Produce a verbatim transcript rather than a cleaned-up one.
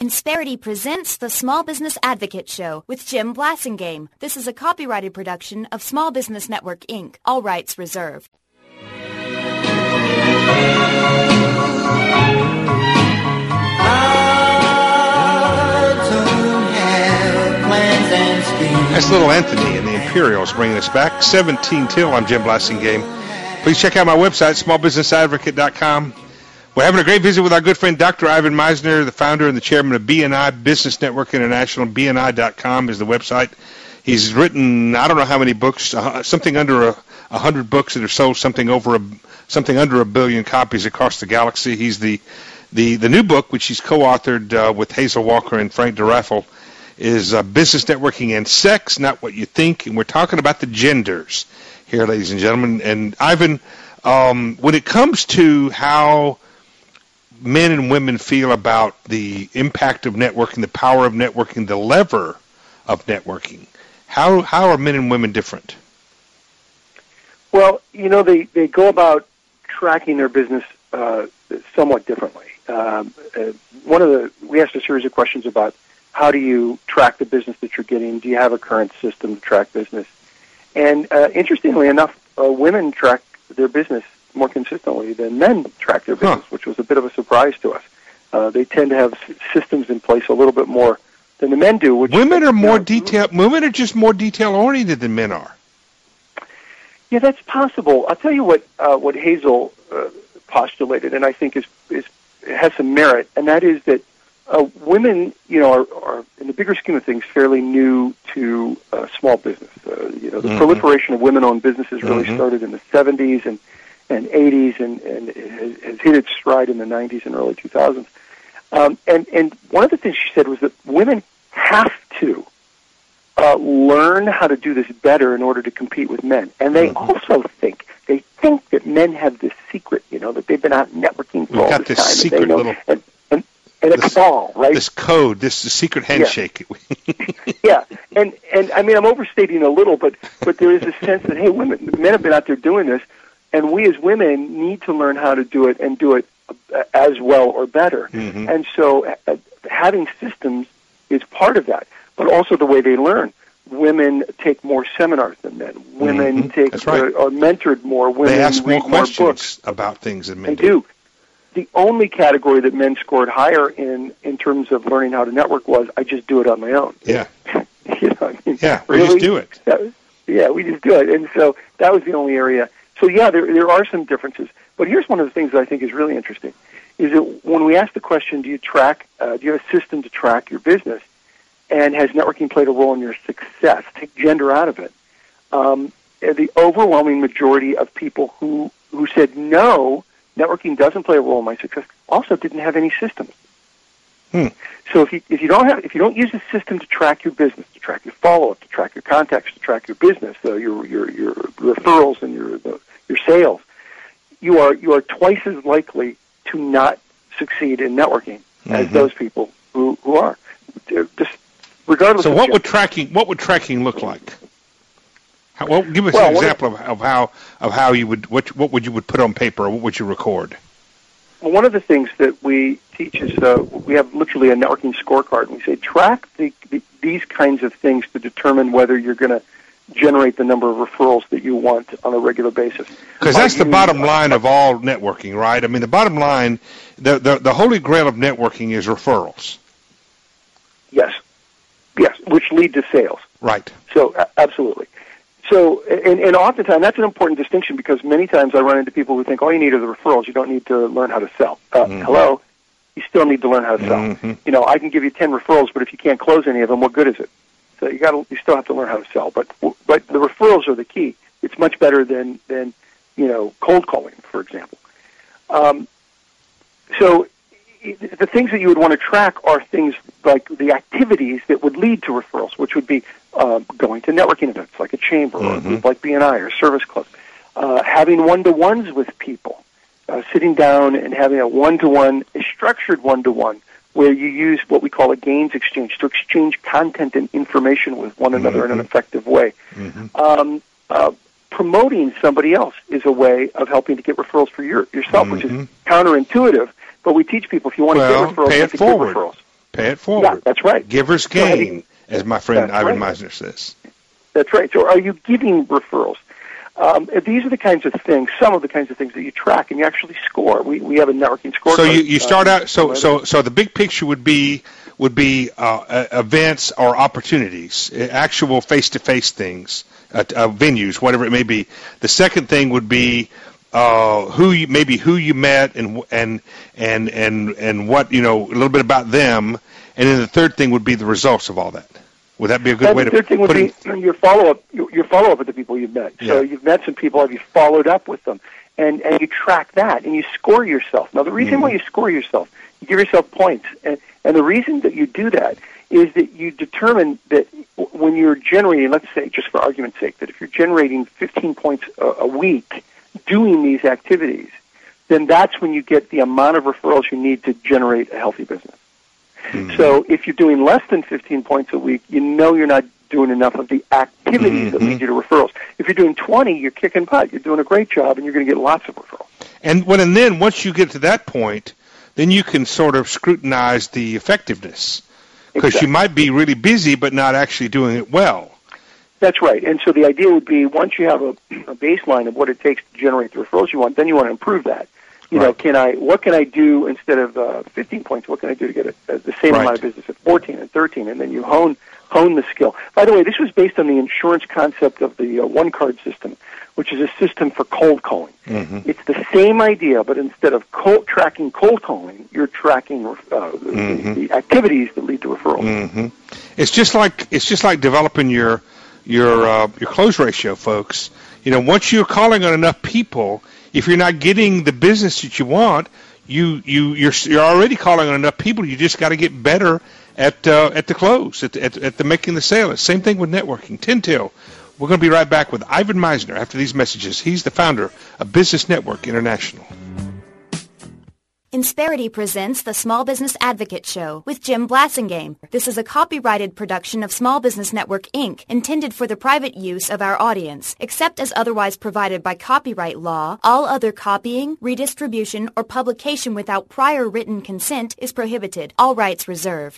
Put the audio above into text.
Insperity presents the Small Business Advocate Show with Jim Blasingame. This is a copyrighted production of Small Business Network, Incorporated. All rights reserved. That's Little Anthony and the Imperials bringing us back. seventeen till, I'm Jim Blasingame. Please check out my website, small business advocate dot com. We're having a great visit with our good friend Doctor Ivan Misner, the founder and the chairman of B N I Business Network International. B N I dot com is the website. He's written, I don't know how many books, uh, something under a, a hundred books that have sold something over a, something under a billion copies across the galaxy. He's the, the, the new book, which he's co-authored uh, with Hazel Walker and Frank DeRaffel, is uh, Business Networking and Sex, Not What You Think. And we're talking about the genders here, ladies and gentlemen. And Ivan, um, when it comes to how men and women feel about the impact of networking, the power of networking, the lever of networking, how how are men and women different? Well, you know, they, they go about tracking their business uh, somewhat differently. Um, uh, one of the we asked a series of questions about how do you track the business that you're getting? Do you have a current system to track business? And uh, interestingly enough, uh, women track their business more consistently than men track their business, huh. which was a bit of a surprise to us. Uh, they tend to have s- systems in place a little bit more than the men do. Which women are more know, detail. Women are just more detail oriented than men are. Yeah, that's possible. I'll tell you what uh, what Hazel uh, postulated, and I think is is has some merit, and that is that uh, women, you know, are, are in the bigger scheme of things fairly new to uh, small business. Uh, you know, the mm-hmm. proliferation of women-owned businesses really mm-hmm. started in the seventies and and eighties, and, and has, has hit its stride in the nineties and early two thousands. Um, and, and one of the things she said was that women have to uh, learn how to do this better in order to compete with men. And they mm-hmm. also think, they think that men have this secret, you know, that they've been out networking for We've all got this this time. secret and they know, little... And, and, and a this, cabal, right? This code, this secret handshake. Yeah, yeah. and, and I mean, I'm overstating a little, but, but there is a sense that, hey, women, men have been out there doing this, and we as women need to learn how to do it and do it as well or better. Mm-hmm. And so uh, having systems is part of that, but also the way they learn. Women take more seminars than men. Women mm-hmm. take That's right. uh, are mentored more. Women they ask read more more questions books. about things than men They do. The only category that men scored higher in, in terms of learning how to network was, I just do it on my own. Yeah. you know, I mean, yeah, we really? just do it. That was, yeah, we just do it. And so that was the only area. So, yeah, there there are some differences. But here's one of the things that I think is really interesting, is that when we ask the question, do you track, uh, do you have a system to track your business, and has networking played a role in your success? Take gender out of it. Um, the overwhelming majority of people who, who said, no, networking doesn't play a role in my success, also didn't have any systems. Hmm. So if you if you don't have if you don't use a system to track your business, to track your follow up, to track your contacts, to track your business, uh, your your your referrals and your the, your sales, you are you are twice as likely to not succeed in networking mm-hmm. as those people who, who are. Just regardless. So of what gender. would tracking what would tracking look like? How, well, give us well, an example of, of how of how you would what what would you would put on paper, or what would you record? Well, one of the things that we teach is uh, we have literally a networking scorecard, and we say track the, the, these kinds of things to determine whether you're going to generate the number of referrals that you want on a regular basis. Because that's the bottom line of all networking, right? I mean, the bottom line, the, the, the holy grail of networking is referrals. Yes. Yes, which lead to sales. Right. So, uh, absolutely. So, and, and oftentimes, that's an important distinction, because many times I run into people who think all you need are the referrals. You don't need to learn how to sell. Uh, mm-hmm. Hello? You still need to learn how to sell. Mm-hmm. You know, I can give you ten referrals, but if you can't close any of them, what good is it? So you got to, you still have to learn how to sell. But, but the referrals are the key. It's much better than, than you know, cold calling, for example. Um, so the things that you would want to track are things like the activities that would lead to referrals, which would be uh, going to networking events like a chamber mm-hmm. or a group like B N I or Service Club, uh, having one-to-ones with people, uh, sitting down and having a one-to-one, a structured one-to-one, where you use what we call a gains exchange to exchange content and information with one another mm-hmm. in an effective way. Mm-hmm. Um, uh, promoting somebody else is a way of helping to get referrals for your, yourself, mm-hmm. which is counterintuitive. But we teach people, if you want well, to get referrals, pay you it have to forward. get referrals. Pay it forward. Yeah, that's right. Giver's So gain, having- as my friend That's Ivan right. Meisner says. That's right. So are you giving referrals? Um, these are the kinds of things, some of the kinds of things that you track and you actually score. We we have a networking scorecard. So you, you start uh, out. So so so the big picture would be would be uh, events or opportunities, actual face-to-face things, uh, uh, venues, whatever it may be. The second thing would be uh, who you, maybe who you met and and and and and what you know a little bit about them, and then the third thing would be the results of all that. Would that be a good and way the to third thing would put be it? your follow-up, your, your follow-up with the people you've met. So Yeah. you've met some people, have you followed up with them? And, and you track that, and you score yourself. Now, the reason Mm-hmm. why you score yourself, you give yourself points. And, and the reason that you do that is that you determine that when you're generating, let's say, just for argument's sake, that if you're generating fifteen points a, a week doing these activities, then that's when you get the amount of referrals you need to generate a healthy business. Mm-hmm. So if you're doing less than fifteen points a week, you know you're not doing enough of the activities that Mm-hmm. lead you to referrals. If you're doing twenty, you're kicking butt. You're doing a great job, and you're going to get lots of referrals. And when and then once you get to that point, then you can sort of scrutinize the effectiveness because Exactly. you might be really busy but not actually doing it well. That's right. And so the idea would be once you have a, a baseline of what it takes to generate the referrals you want, then you want to improve that. You know, Right. can I? What can I do instead of uh, fifteen points? What can I do to get a, a, the same Right. amount of business at fourteen and thirteen? And then you hone hone the skill. By the way, this was based on the insurance concept of the uh, one card system, which is a system for cold calling. Mm-hmm. It's the same idea, but instead of cold, tracking cold calling, you're tracking uh, Mm-hmm. the, the activities that lead to referrals. Mm-hmm. It's just like it's just like developing your your uh, your close ratio, folks. You know, once you're calling on enough people, if you're not getting the business that you want, you you you're you're already calling on enough people. You just got to get better at uh, at the close, at, at at the making the sale. Same thing with networking. Tin Till. We're going to be right back with Ivan Meisner after these messages. He's the founder of Business Network International. Insperity presents the Small Business Advocate Show with Jim Blasingame. This is a copyrighted production of Small Business Network, Incorporated, intended for the private use of our audience. Except as otherwise provided by copyright law, all other copying, redistribution, or publication without prior written consent is prohibited. All rights reserved.